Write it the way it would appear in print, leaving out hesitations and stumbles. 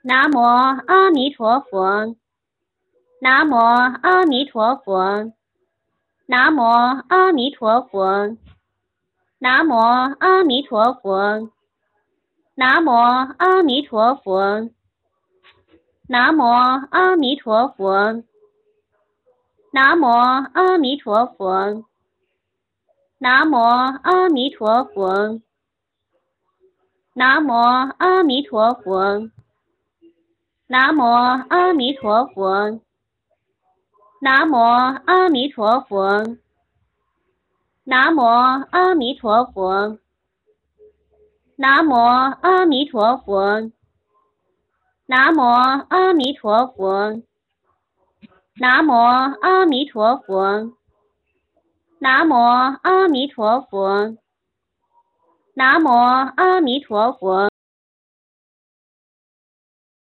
南无阿弥陀佛，南无阿弥陀佛，南无阿弥陀佛，南无阿弥陀佛，南无阿弥陀佛，南无阿弥陀佛，南无阿弥陀佛，南无阿弥陀佛，南无阿弥陀佛，南无阿弥陀佛，南无阿弥陀佛，南无阿弥陀佛，南无阿弥陀佛，南无阿弥陀佛，南无阿弥陀佛，南无阿弥陀佛，南无阿弥陀佛。